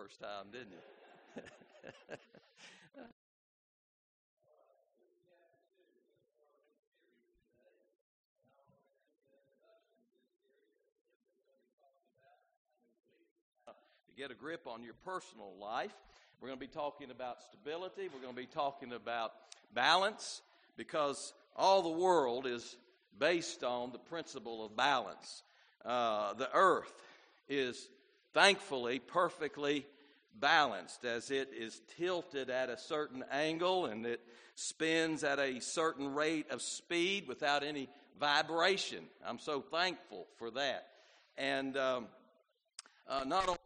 first time, didn't you? To get a grip on your personal life, we're going to be talking about stability. We're going to be talking about balance, because all the world is based on the principle of balance. The earth is thankfully perfectly balanced, as it is tilted at a certain angle and it spins at a certain rate of speed without any vibration. I'm so thankful for that. And not only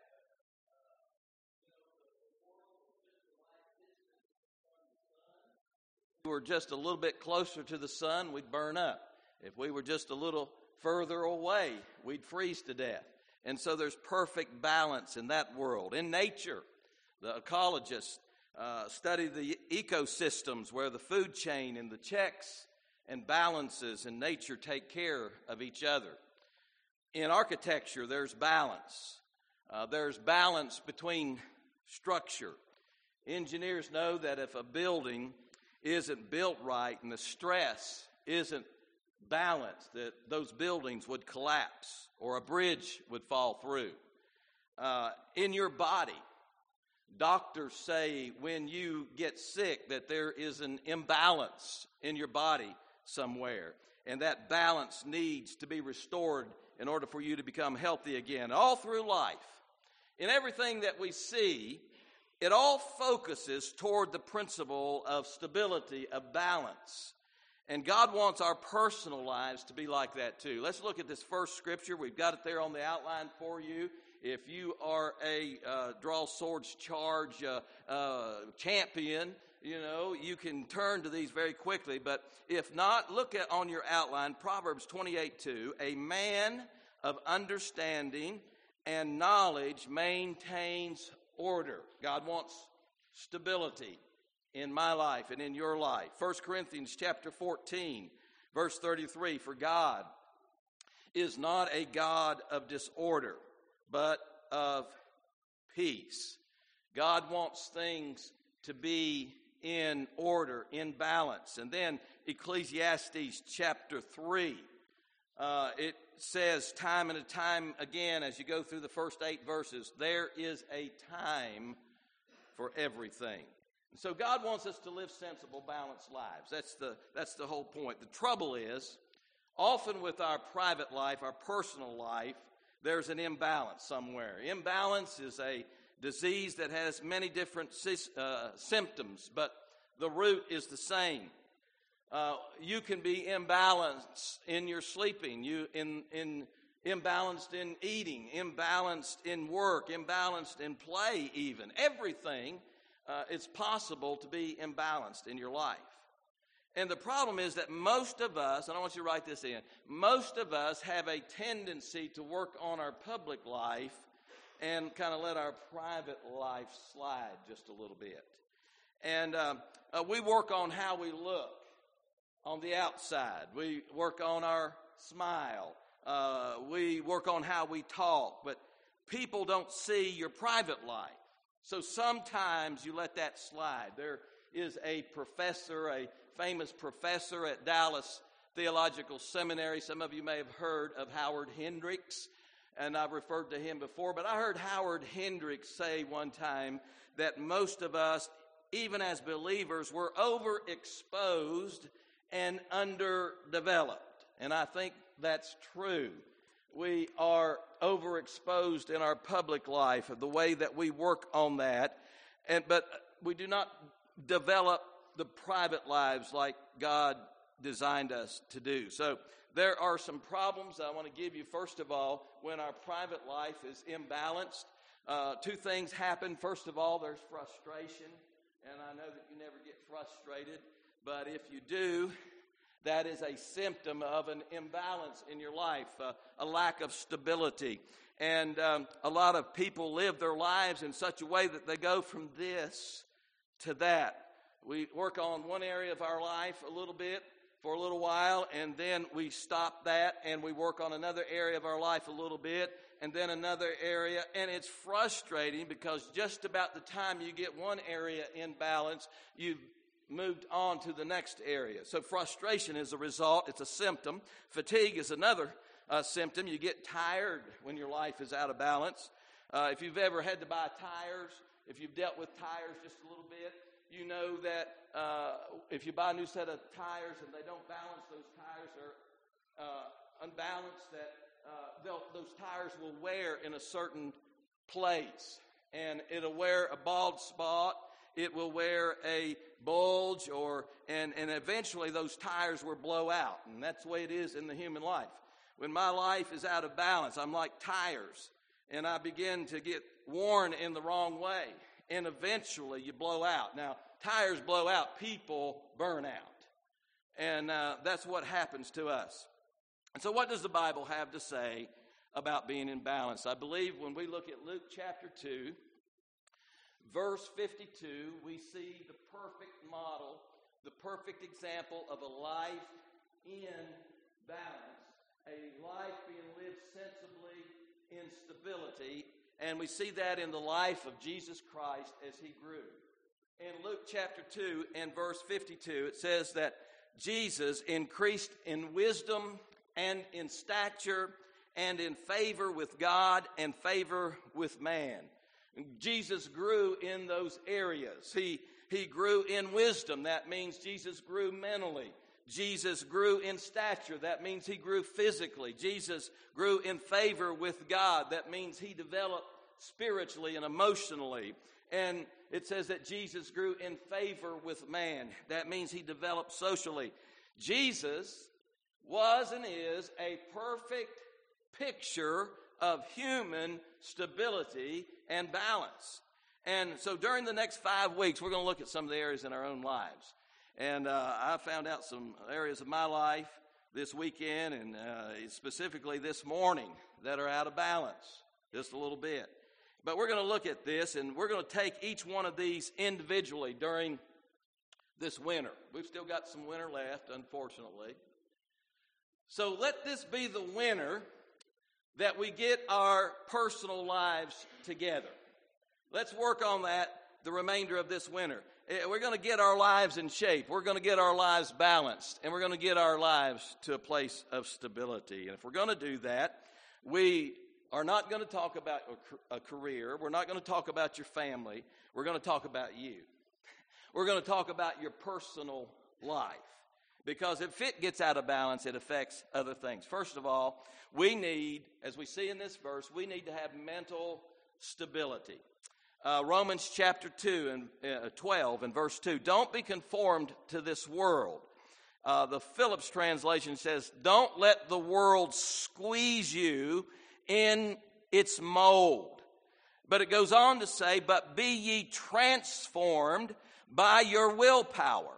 we were just a little bit closer to the sun, we'd burn up. If we were just a little further away, we'd freeze to death. And so there's perfect balance in that world. In nature, the ecologists study the ecosystems where the food chain and the checks and balances in nature take care of each other. In architecture, there's balance. There's balance between structure. Engineers know that if a building isn't built right and the stress isn't balanced, that those buildings would collapse or a bridge would fall through. In your body, doctors say when you get sick that there is an imbalance in your body somewhere, and that balance needs to be restored in order for you to become healthy again. All through life, in everything that we see, it all focuses toward the principle of stability, of balance. And God wants our personal lives to be like that too. Let's look at this first scripture. We've got it there on the outline for you. If you are a draw swords charge champion, you can turn to these very quickly. But if not, look at on your outline, Proverbs 28:2. A man of understanding and knowledge maintains order. God wants stability in my life and in your life. 1 Corinthians chapter 14, verse 33. For God is not a God of disorder, but of peace. God wants things to be in order, in balance. And then Ecclesiastes chapter 3, it says time and time again as you go through the first 8 verses, there is a time for everything. And so God wants us to live sensible, balanced lives. That's the whole point. The trouble is, often with our private life, our personal life, there's an imbalance somewhere. Imbalance is a disease that has many different symptoms, but the root is the same. You can be imbalanced in your sleeping, imbalanced in eating, imbalanced in work, imbalanced in play even. Everything, it's possible to be imbalanced in your life. And the problem is that most of us, and I want you to write this in, most of us have a tendency to work on our public life and kind of let our private life slide just a little bit. And we work on how we look on the outside. We work on our smile. We work on how we talk. But people don't see your private life. So sometimes you let that slide. There is a professor, a famous professor at Dallas Theological Seminary. Some of you may have heard of Howard Hendricks, and I've referred to him before. But I heard Howard Hendricks say one time that most of us, even as believers, were overexposed and underdeveloped. And I think that's true. We are overexposed in our public life, of the way that we work on that. But we do not develop the private lives like God designed us to do. So there are some problems I want to give you. First of all, when our private life is imbalanced, 2 things happen. First of all, there's frustration. And I know that you never get frustrated, but if you do, that is a symptom of an imbalance in your life, a lack of stability. And a lot of people live their lives in such a way that they go from this to that. We work on one area of our life a little bit, for a little while, and then we stop that and we work on another area of our life a little bit, and then another area. And it's frustrating because just about the time you get one area in balance, you've moved on to the next area. So frustration is a result. It's a symptom. Fatigue is another symptom. You get tired when your life is out of balance. If you've ever had to buy tires, if you've dealt with tires just a little bit, you know that if you buy a new set of tires and they don't balance, those tires are unbalanced, that those tires will wear in a certain place. And it'll wear a bald spot. It will wear a bulge, and eventually those tires will blow out. And that's the way it is in the human life. When my life is out of balance, I'm like tires, and I begin to get worn in the wrong way. And eventually you blow out. Now, tires blow out, people burn out. And that's what happens to us. And so what does the Bible have to say about being in balance? I believe when we look at Luke chapter 2, verse 52, we see the perfect model, the perfect example of a life in balance, a life being lived sensibly in stability. And we see that in the life of Jesus Christ as he grew. In Luke chapter 2 and verse 52, it says that Jesus increased in wisdom and in stature and in favor with God and favor with man. Jesus grew in those areas. He grew in wisdom. That means Jesus grew mentally. Jesus grew in stature. That means he grew physically. Jesus grew in favor with God. That means he developed spiritually and emotionally. And it says that Jesus grew in favor with man. That means he developed socially. Jesus was and is a perfect picture of human stability and balance. And so during the next 5 weeks, we're going to look at some of the areas in our own lives. And I found out some areas of my life this weekend and specifically this morning that are out of balance just a little bit. But we're going to look at this, and we're going to take each one of these individually during this winter. We've still got some winter left, unfortunately. So let this be the winter that we get our personal lives together. Let's work on that the remainder of this winter. We're going to get our lives in shape. We're going to get our lives balanced, and we're going to get our lives to a place of stability. And if we're going to do that, we are not going to talk about a career. We're not going to talk about your family. We're going to talk about you. We're going to talk about your personal life. Because if it gets out of balance, it affects other things. First of all, we need, as we see in this verse, we need to have mental stability. Romans chapter 2 and 12 and verse 2. Don't be conformed to this world. The Phillips translation says, don't let the world squeeze you in its mold. But it goes on to say, but be ye transformed by your willpower.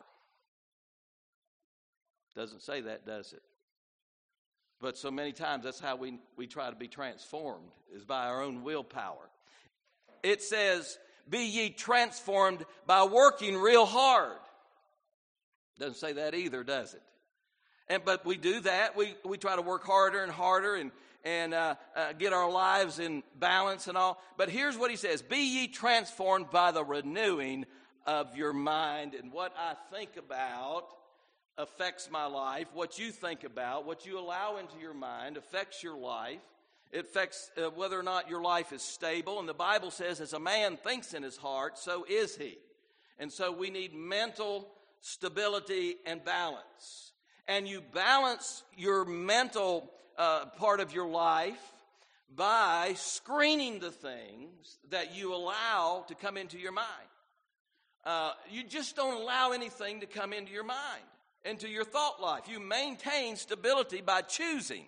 Doesn't say that, does it? But so many times that's how we try to be transformed, is by our own willpower. It says, be ye transformed by working real hard. Doesn't say that either, does it? But we do that. We try to work harder and harder and get our lives in balance and all. But here's what he says, be ye transformed by the renewing of your mind. And what I think about affects my life. What you think about, what you allow into your mind affects your life. It affects whether or not your life is stable. And the Bible says, as a man thinks in his heart, so is he. And so we need mental stability and balance. And you balance your mental part of your life by screening the things that you allow to come into your mind. You just don't allow anything to come into your mind, into your thought life. You maintain stability by choosing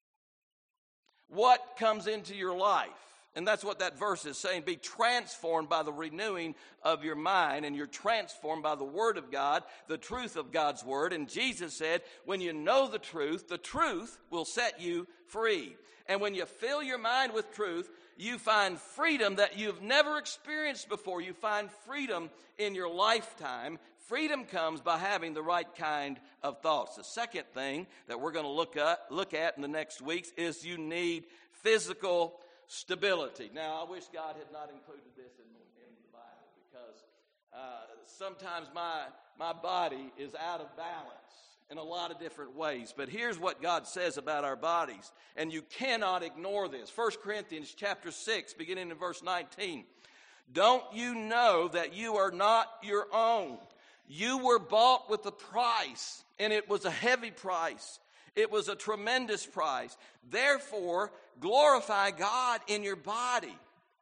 what comes into your life. And that's what that verse is saying. Be transformed by the renewing of your mind. And you're transformed by the Word of God, the truth of God's Word. And Jesus said, when you know the truth will set you free. And when you fill your mind with truth, you find freedom that you've never experienced before. You find freedom in your lifetime. Freedom comes by having the right kind of thoughts. The second thing that we're going to look at in the next weeks is you need physical stability. Now, I wish God had not included this in the Bible, because sometimes my body is out of balance in a lot of different ways. But here's what God says about our bodies, and you cannot ignore this. 1 Corinthians chapter 6, beginning in verse 19. Don't you know that you are not your own? You were bought with a price, and it was a heavy price. It was a tremendous price. Therefore, glorify God in your body.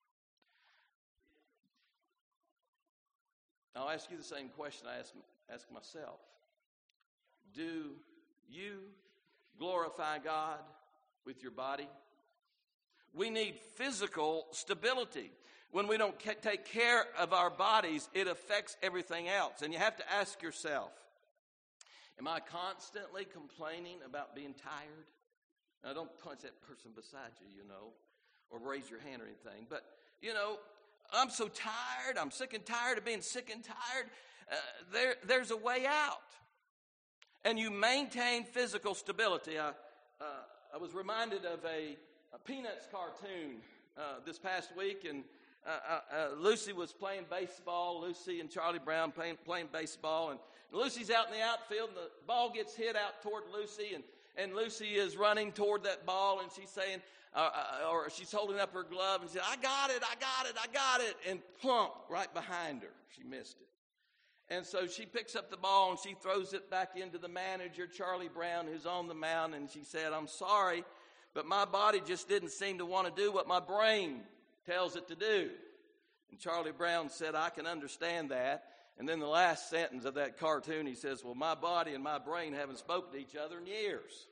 I'll ask you the same question I ask myself. Do you glorify God with your body? We need physical stability. When we don't take care of our bodies, it affects everything else. And you have to ask yourself, am I constantly complaining about being tired? Now, don't punch that person beside you, or raise your hand or anything. But, I'm so tired. I'm sick and tired of being sick and tired. There's a way out. And you maintain physical stability. I was reminded of a Peanuts cartoon this past week, and Lucy was playing baseball. Lucy and Charlie Brown playing baseball, and Lucy's out in the outfield, and the ball gets hit out toward Lucy, and Lucy is running toward that ball, and she's saying, or she's holding up her glove, and she said, I got it, and plump, right behind her. She missed it. And so she picks up the ball and she throws it back into the manager, Charlie Brown, who's on the mound. And she said, I'm sorry, but my body just didn't seem to want to do what my brain tells it to do. And Charlie Brown said, I can understand that. And then the last sentence of that cartoon, he says, well, my body and my brain haven't spoken to each other in years.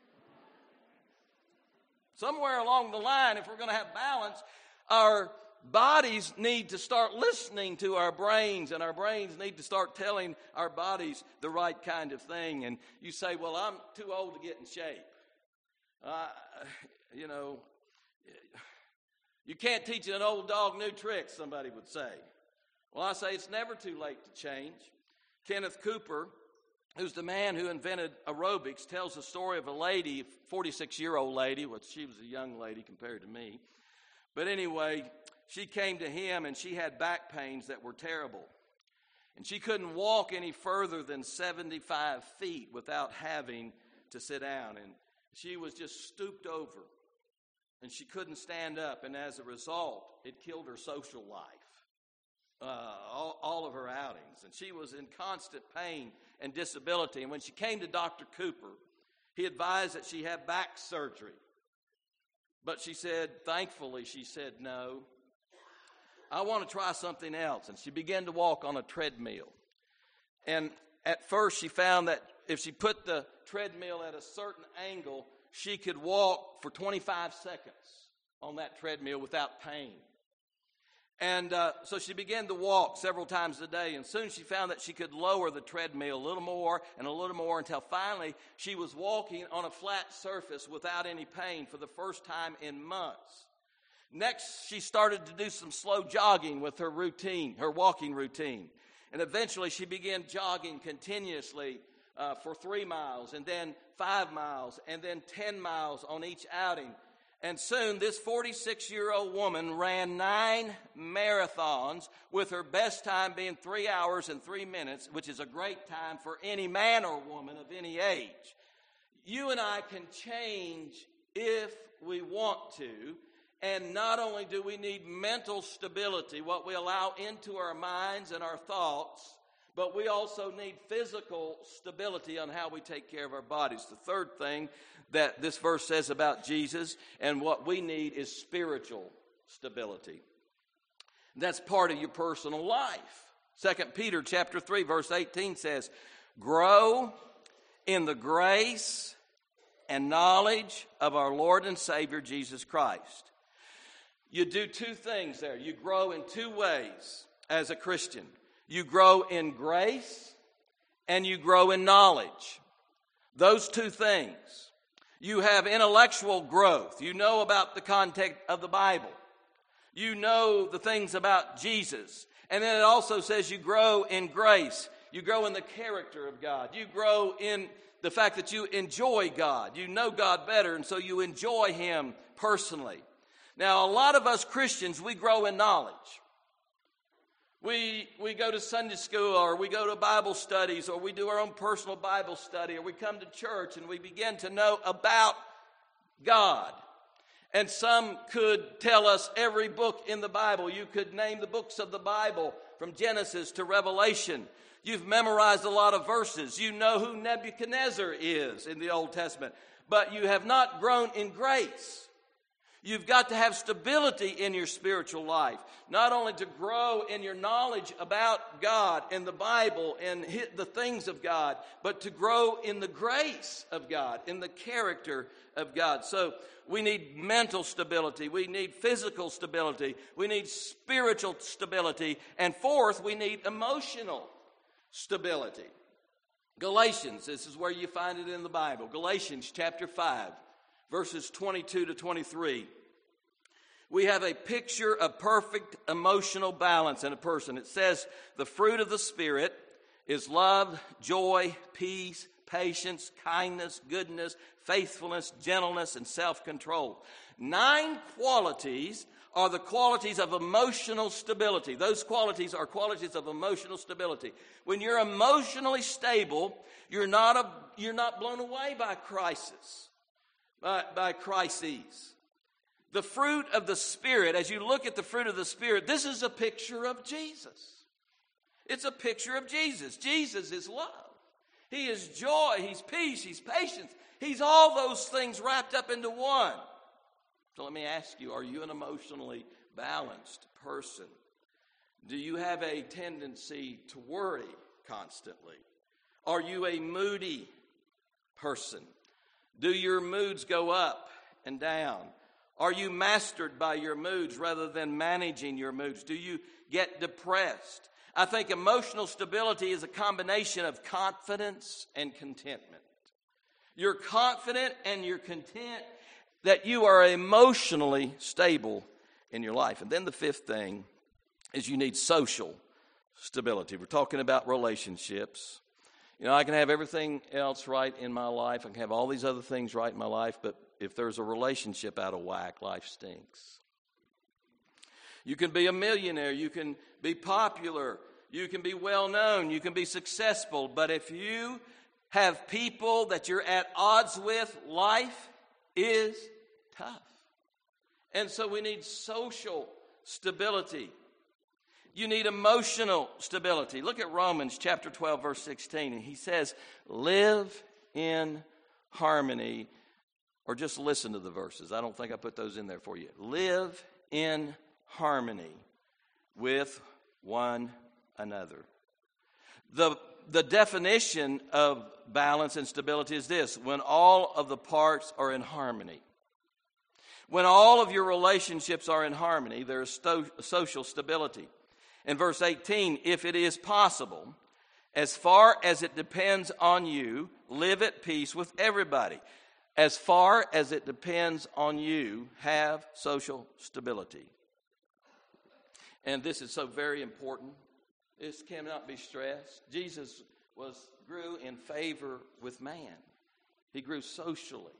Somewhere along the line, if we're going to have balance, our bodies need to start listening to our brains, and our brains need to start telling our bodies the right kind of thing. And you say, well, I'm too old to get in shape. You can't teach an old dog new tricks, somebody would say. Well, I say it's never too late to change. Kenneth Cooper, who's the man who invented aerobics, tells the story of a lady, 46-year-old lady. Well, she was a young lady compared to me. But anyway, she came to him, and she had back pains that were terrible. And she couldn't walk any further than 75 feet without having to sit down. And she was just stooped over, and she couldn't stand up. And as a result, it killed her social life, all of her outings. And she was in constant pain and disability. And when she came to Dr. Cooper, he advised that she have back surgery. But she said, thankfully, she said, no, I want to try something else. And she began to walk on a treadmill. And at first she found that if she put the treadmill at a certain angle, she could walk for 25 seconds on that treadmill without pain. And so she began to walk several times a day, and soon she found that she could lower the treadmill a little more until finally she was walking on a flat surface without any pain for the first time in months. Next, she started to do some slow jogging with her walking routine. And eventually she began jogging continuously for 3 miles, and then 5 miles, and then 10 miles on each outing. And soon this 46-year-old woman ran 9 marathons, with her best time being 3 hours and 3 minutes, which is a great time for any man or woman of any age. You and I can change if we want to. And not only do we need mental stability, what we allow into our minds and our thoughts, but we also need physical stability on how we take care of our bodies. The third thing that this verse says about Jesus and what we need is spiritual stability. That's part of your personal life. 2 Peter chapter 3 verse 18 says, grow in the grace and knowledge of our Lord and Savior Jesus Christ. You do 2 things there. You grow in 2 ways as a Christian. You grow in grace and you grow in knowledge. Those 2 things. You have intellectual growth. You know about the content of the Bible. You know the things about Jesus. And then it also says you grow in grace. You grow in the character of God. You grow in the fact that you enjoy God. You know God better, and so you enjoy Him personally. Now, a lot of us Christians, we grow in knowledge. We go to Sunday school, or we go to Bible studies, or we do our own personal Bible study, or we come to church and we begin to know about God. And some could tell us every book in the Bible. You could name the books of the Bible from Genesis to Revelation. You've memorized a lot of verses. You know who Nebuchadnezzar is in the Old Testament. But you have not grown in grace. You've got to have stability in your spiritual life. Not only to grow in your knowledge about God and the Bible and the things of God, but to grow in the grace of God, in the character of God. So we need mental stability. We need physical stability. We need spiritual stability. And fourth, we need emotional stability. Galatians, this is where you find it in the Bible. Galatians chapter 5. Verses 22 to 23. We have a picture of perfect emotional balance in a person. It says the fruit of the Spirit is love, joy, peace, patience, kindness, goodness, faithfulness, gentleness, and self-control. 9 qualities are the qualities of emotional stability. Those qualities are qualities of emotional stability. When you're emotionally stable, you're not blown away by crisis. By crises. The fruit of the Spirit, as you look at the fruit of the Spirit, this is a picture of Jesus. It's a picture of Jesus. Jesus is love. He is joy. He's peace. He's patience. He's all those things wrapped up into one. So let me ask you, are you an emotionally balanced person? Do you have a tendency to worry constantly? Are you a moody person? Do your moods go up and down? Are you mastered by your moods rather than managing your moods? Do you get depressed? I think emotional stability is a combination of confidence and contentment. You're confident and you're content that you are emotionally stable in your life. And then the fifth thing is you need social stability. We're talking about relationships. You know, I can have everything else right in my life. I can have all these other things right in my life, but if there's a relationship out of whack, life stinks. You can be a millionaire. You can be popular. You can be well known. You can be successful. But if you have people that you're at odds with, life is tough. And so we need social stability. You need emotional stability. Look at Romans chapter 12, verse 16. And he says, live in harmony. Or just listen to the verses. I don't think I put those in there for you. Live in harmony with one another. The definition of balance and stability is this: when all of the parts are in harmony. When all of your relationships are in harmony, there is social stability. In verse 18, if it is possible, as far as it depends on you, live at peace with everybody. As far as it depends on you, have social stability. And this is so very important. This cannot be stressed. Jesus grew in favor with man. He grew socially.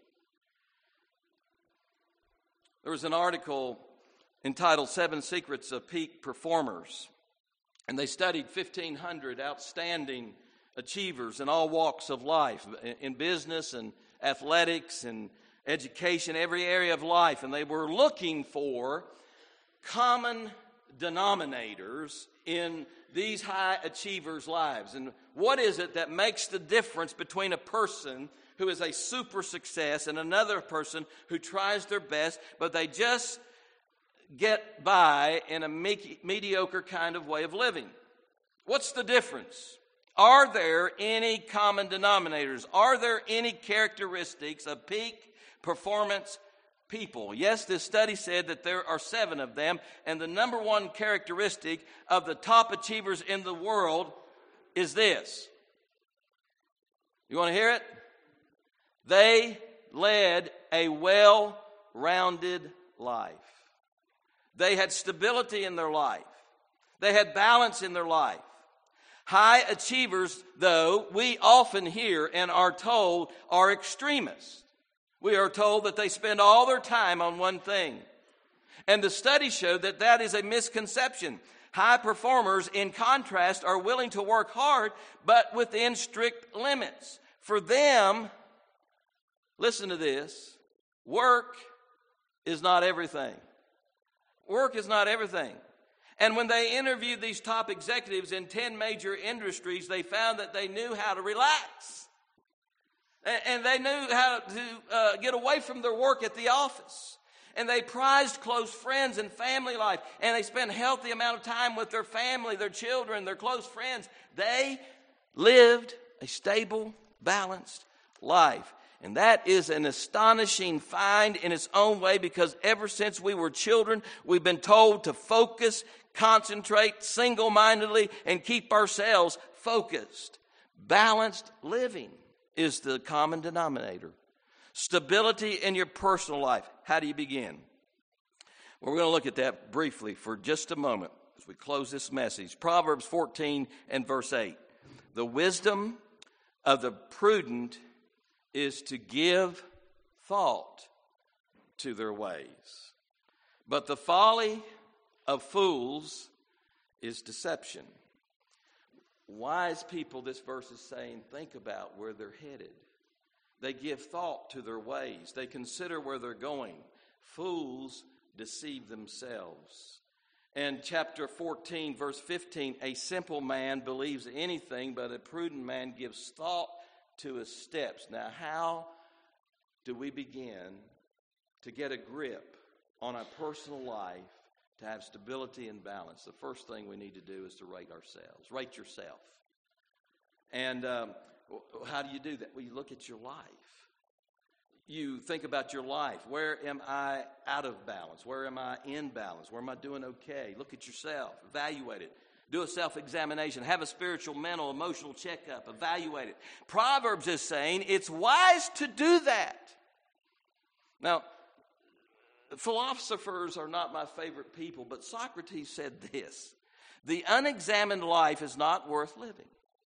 There was an article entitled 7 Secrets of Peak Performers. And they studied 1,500 outstanding achievers in all walks of life, in business and athletics and education, every area of life. And they were looking for common denominators in these high achievers' lives. And what is it that makes the difference between a person who is a super success and another person who tries their best, but they just get by in a mediocre kind of way of living? What's the difference? Are there any common denominators? Are there any characteristics of peak performance people? Yes, this study said that there are 7 of them, and the number one characteristic of the top achievers in the world is this. You want to hear it? They led a well-rounded life. They had stability in their life. They had balance in their life. High achievers, though, we often hear and are told are extremists. We are told that they spend all their time on one thing. And the study showed that that is a misconception. High performers, in contrast, are willing to work hard, but within strict limits. For them, listen to this, work is not everything. Work is not everything. And when they interviewed these top executives in 10 major industries, they found that they knew how to relax. And they knew how to get away from their work at the office. And they prized close friends and family life. And they spent a healthy amount of time with their family, their children, their close friends. They lived a stable, balanced life. And that is an astonishing find in its own way, because ever since we were children, we've been told to focus, concentrate single-mindedly, and keep ourselves focused. Balanced living is the common denominator. Stability in your personal life. How do you begin? Well, we're going to look at that briefly for just a moment as we close this message. Proverbs 14 and verse 8. The wisdom of the prudent is to give thought to their ways, but the folly of fools is deception. Wise people, this verse is saying, think about where they're headed. They give thought to their ways. They consider where they're going. Fools deceive themselves. And chapter 14, verse 15, a simple man believes anything, but a prudent man gives thought to his steps. Now, how do we begin to get a grip on our personal life to have stability and balance? The first thing we need to do is to rate ourselves. Rate yourself. And how do you do that? Well, you look at your life. You think about your life. Where am I out of balance? Where am I in balance? Where am I doing okay? Look at yourself. Evaluate it. Do a self-examination. Have a spiritual, mental, emotional checkup. Evaluate it. Proverbs is saying it's wise to do that. Now, philosophers are not my favorite people, but Socrates said this: the unexamined life is not worth living.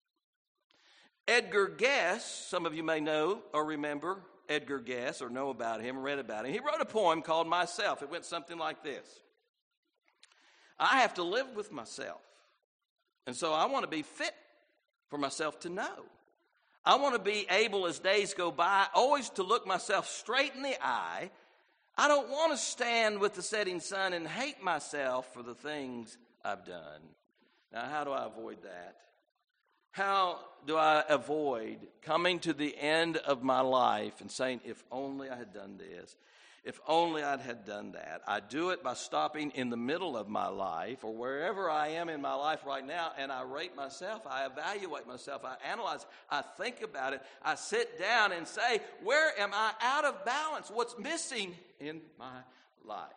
Edgar Guest, some of you may know or remember Edgar Guest or know about him, read about him. He wrote a poem called Myself. It went something like this: I have to live with myself, and so I want to be fit for myself to know. I want to be able, as days go by, always to look myself straight in the eye. I don't want to stand with the setting sun and hate myself for the things I've done. Now, how do I avoid that? How do I avoid coming to the end of my life and saying, if only I had done this, if only I had done that? I do it by stopping in the middle of my life or wherever I am in my life right now, and I rate myself, I evaluate myself, I analyze, I think about it, I sit down and say, where am I out of balance? What's missing in my life?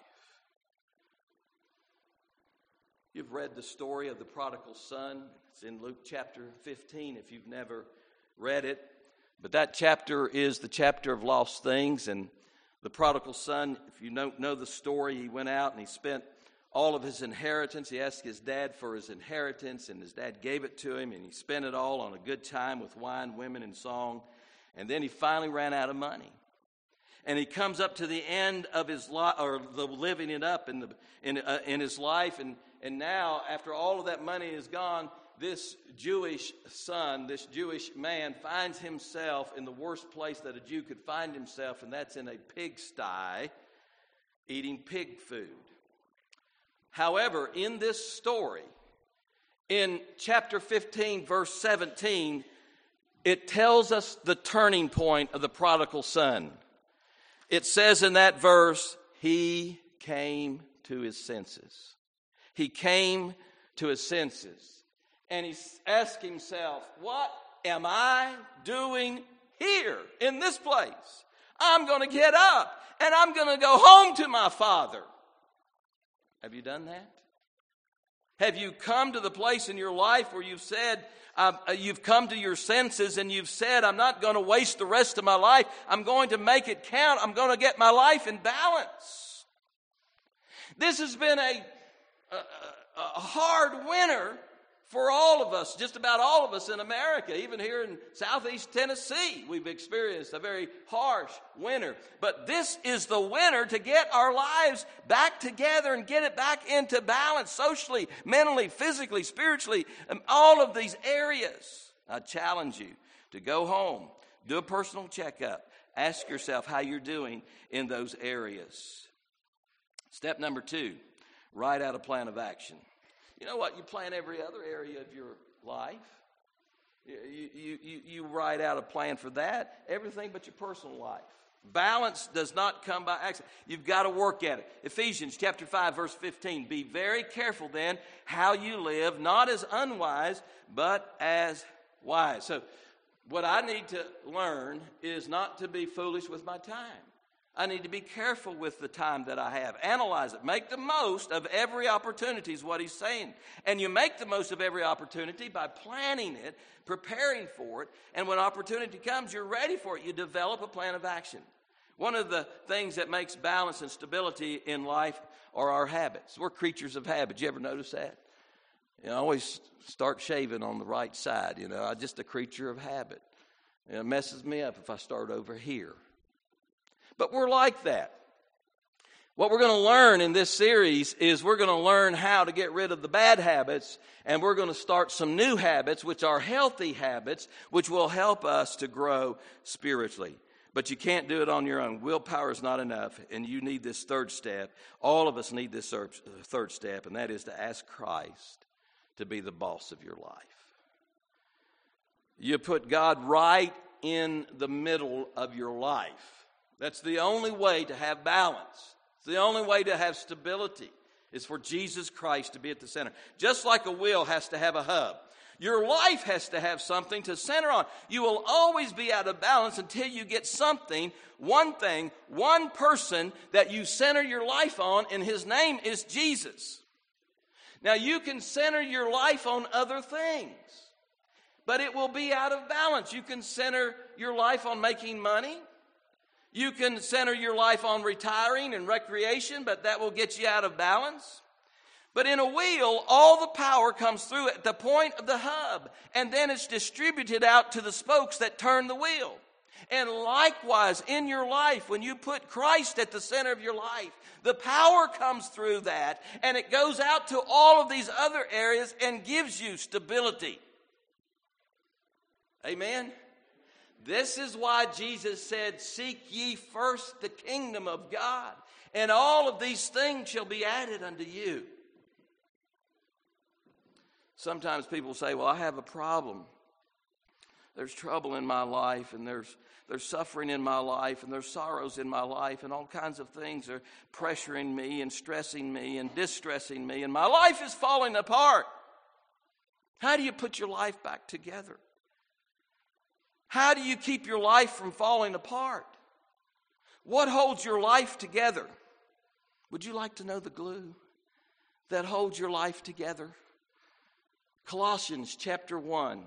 You've read the story of the prodigal son. It's in Luke chapter 15 if you've never read it. But that chapter is the chapter of lost things. And the prodigal son, if you don't know the story, he went out and he spent all of his inheritance. He asked his dad for his inheritance, and his dad gave it to him, and he spent it all on a good time with wine, women, and song. And then he finally ran out of money. And he comes up to the end of his life, or the living it up in his life. And now, after all of that money is gone, this Jewish son, this Jewish man, finds himself in the worst place that a Jew could find himself, and that's in a pigsty, eating pig food. However, in this story, in chapter 15, verse 17, it tells us the turning point of the prodigal son. It says in that verse, he came to his senses. He came to his senses. And he asked himself, what am I doing here in this place? I'm going to get up and I'm going to go home to my father. Have you done that? Have you come to the place in your life where you've said, you've come to your senses and you've said, I'm not going to waste the rest of my life. I'm going to make it count. I'm going to get my life in balance. This has been a hard winter for all of us, just about all of us in America. Even here in southeast Tennessee, we've experienced a very harsh winter. But this is the winter to get our lives back together and get it back into balance socially, mentally, physically, spiritually, all of these areas. I challenge you to go home, do a personal checkup, ask yourself how you're doing in those areas. Step number 2, write out a plan of action. You know what? You plan every other area of your life. You write out a plan for that, everything but your personal life. Balance does not come by accident. You've got to work at it. Ephesians chapter 5, verse 15. Be very careful then how you live, not as unwise, but as wise. So what I need to learn is not to be foolish with my time. I need to be careful with the time that I have. Analyze it. Make the most of every opportunity is what he's saying. And you make the most of every opportunity by planning it, preparing for it, and when opportunity comes, you're ready for it. You develop a plan of action. One of the things that makes balance and stability in life are our habits. We're creatures of habit. You ever notice that? I always start shaving on the right side. I'm just a creature of habit. It messes me up if I start over here. But we're like that. What we're going to learn in this series is we're going to learn how to get rid of the bad habits, and we're going to start some new habits, which are healthy habits, which will help us to grow spiritually. But you can't do it on your own. Willpower is not enough, and you need this third step. All of us need this third step, and that is to ask Christ to be the boss of your life. You put God right in the middle of your life. That's the only way to have balance. It's the only way to have stability is for Jesus Christ to be at the center. Just like a wheel has to have a hub. Your life has to have something to center on. You will always be out of balance until you get something, one thing, one person that you center your life on, and his name is Jesus. Now you can center your life on other things, but it will be out of balance. You can center your life on making money. You can center your life on retiring and recreation, but that will get you out of balance. But in a wheel, all the power comes through at the point of the hub, and then it's distributed out to the spokes that turn the wheel. And likewise, in your life, when you put Christ at the center of your life, the power comes through that, and it goes out to all of these other areas and gives you stability. Amen? This is why Jesus said, seek ye first the kingdom of God, and all of these things shall be added unto you. Sometimes people say, well, I have a problem. There's trouble in my life, and there's suffering in my life, and there's sorrows in my life, and all kinds of things are pressuring me and stressing me and distressing me, and my life is falling apart. How do you put your life back together? How do you keep your life from falling apart? What holds your life together? Would you like to know the glue that holds your life together? Colossians chapter 1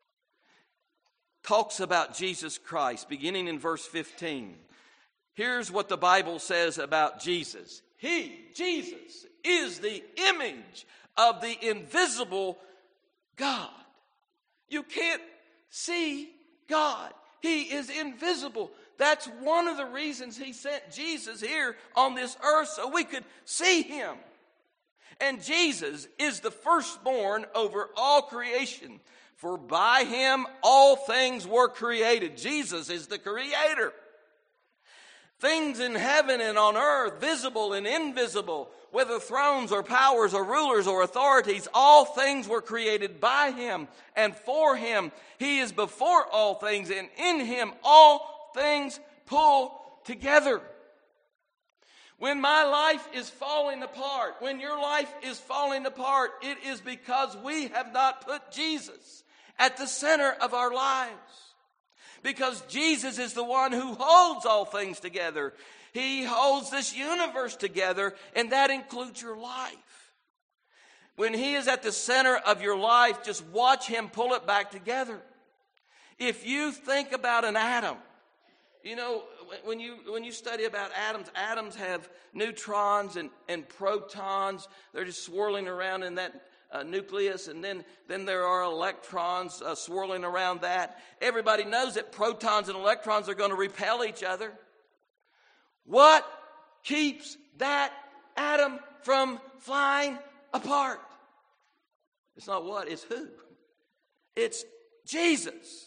talks about Jesus Christ, beginning in verse 15. Here's what the Bible says about Jesus. He, Jesus, is the image of the invisible God. You can't see God. He is invisible. That's one of the reasons he sent Jesus here on this earth, so we could see him. And Jesus is the firstborn over all creation, for by him all things were created. Jesus is the creator. Things in heaven and on earth, visible and invisible, whether thrones or powers or rulers or authorities, all things were created by him and for him. He is before all things, and in him all things pull together. When my life is falling apart, when your life is falling apart, it is because we have not put Jesus at the center of our lives. Because Jesus is the one who holds all things together. He holds this universe together, and that includes your life. When he is at the center of your life, just watch him pull it back together. If you think about an atom, You know, when you study about atoms have neutrons and protons. They're just swirling around in that nucleus, and then there are electrons swirling around that. Everybody knows that protons and electrons are going to repel each other. What keeps that atom from flying apart? It's not what, it's who. It's Jesus.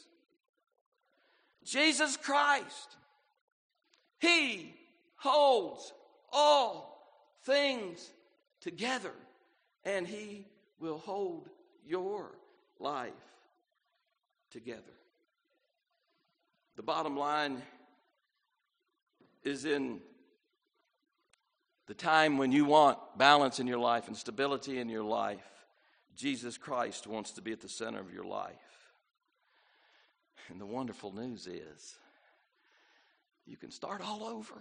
Jesus Christ. He holds all things together, and He will hold your life together. The bottom line is, in the time when you want balance in your life and stability in your life, Jesus Christ wants to be at the center of your life. And the wonderful news is, you can start all over.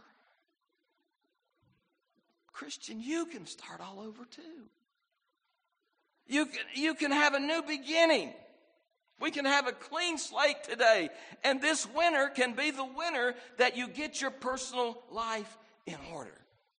Christian, you can start all over too. You can have a new beginning. We can have a clean slate today. And this winter can be the winter that you get your personal life in order.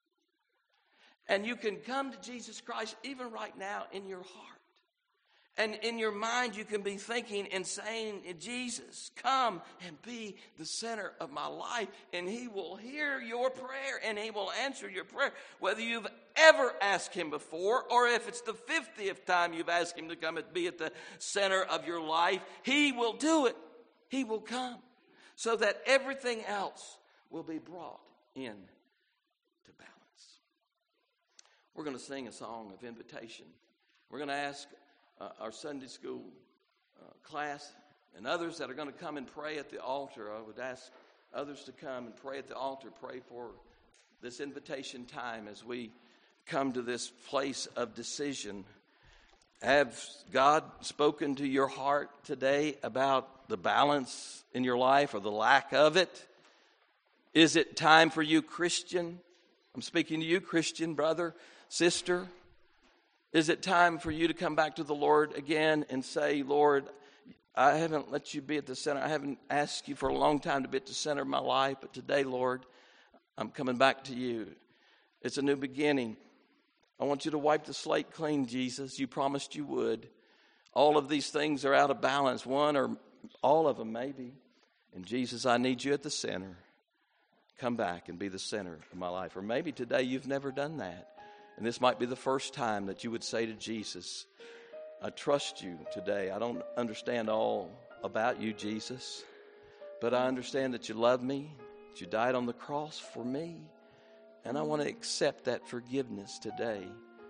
And you can come to Jesus Christ even right now in your heart. And in your mind, you can be thinking and saying, Jesus, come and be the center of my life. And He will hear your prayer and He will answer your prayer. Whether you've ever asked Him before, or if it's the 50th time you've asked Him to come and be at the center of your life, He will do it. He will come, so that everything else will be brought in to balance. We're going to sing a song of invitation. We're going to ask our Sunday school class and others that are going to come and pray at the altar. I would ask others to come and pray at the altar, pray for this invitation time as we come to this place of decision. Have God spoken to your heart today about the balance in your life or the lack of it? Is it time for you, Christian? I'm speaking to you, Christian brother, sister. Is it time for you to come back to the Lord again and say, Lord, I haven't let you be at the center. I haven't asked you for a long time to be at the center of my life. But today, Lord, I'm coming back to you. It's a new beginning. I want you to wipe the slate clean, Jesus. You promised you would. All of these things are out of balance. One or all of them maybe. And Jesus, I need you at the center. Come back and be the center of my life. Or maybe today you've never done that. And this might be the first time that you would say to Jesus, I trust you today. I don't understand all about you, Jesus, but I understand that you love me, that you died on the cross for me, and I want to accept that forgiveness today,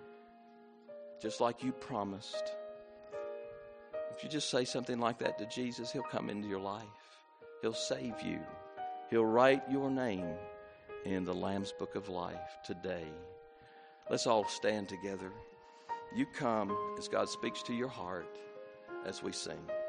just like you promised. If you just say something like that to Jesus, He'll come into your life. He'll save you. He'll write your name in the Lamb's Book of Life today. Let's all stand together. You come as God speaks to your heart as we sing.